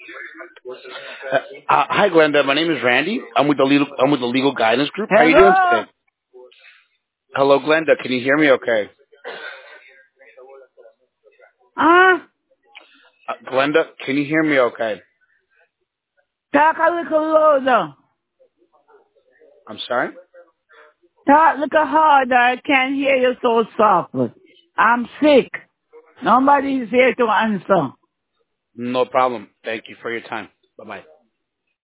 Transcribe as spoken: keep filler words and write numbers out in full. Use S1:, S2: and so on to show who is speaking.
S1: Uh, uh, hi, Glenda. My name is Randy. I'm with the legal. I'm with the legal guidance group. How are you doing
S2: Hello?
S1: today? Hello, Glenda. Can you hear me? Okay.
S2: Huh?
S1: Uh, Glenda, can you hear me? Okay.
S2: Talk a little louder.
S1: I'm sorry.
S2: Talk a little harder. I can't hear you so softly. I'm sick. Nobody's here to answer.
S1: No problem. Thank you for your time. Bye bye.